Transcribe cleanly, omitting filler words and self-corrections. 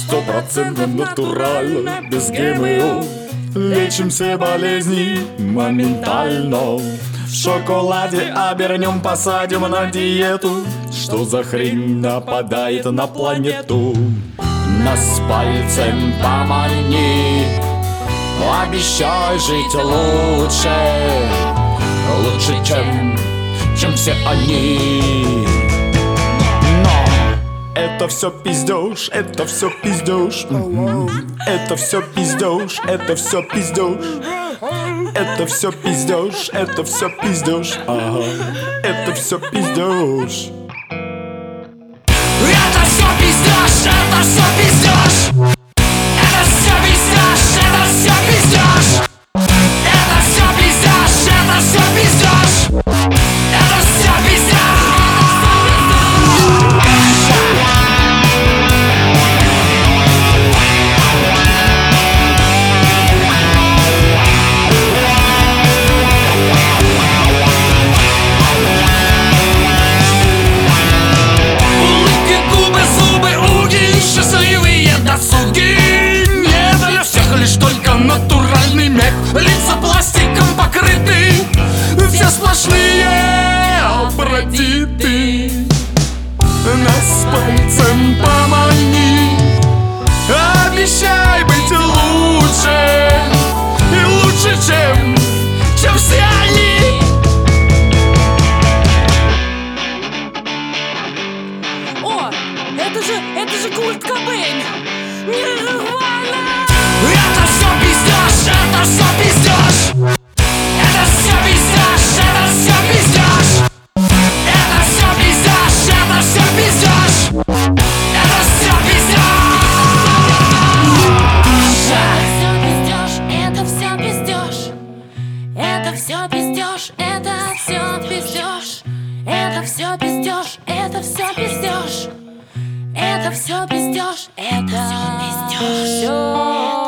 100% натурально, без ГМО. Лечим все болезни моментально. В шоколаде обернем, посадим на диету. Что за хрень нападает на планету? Нас пальцем помани, обещай жить лучше. Лучше, чем все они. Но это все пиздеж, это все пиздеж. Это все пиздеж, это все пиздеж. Это все пиздеж, это все пиздеж. Ага, это все пиздеж. Это все пиздеж, это все пиздеж. Это все пиздеж, это все пиздеж. Это все пиздеж, это все пиздеж. Это все пиздеж. Натуральный мех, лица пластиком покрыты, все сплошные паразиты. Нас пальцем помани, обещай быть лучше. И лучше, чем все они. О, это же Курт Кобейн. Нирвана! Это все пиздеж, это все пиздеж. Это все пиздеж, это все пиздеж. Это все пиздеж, это все пиздеж. Это все пиздеж. Это все пиздеж. Это все пиздеж. Это все пиздеж. Это все пиздеж. Это все пиздеж. Это все пиздеж. Это все пиздеж.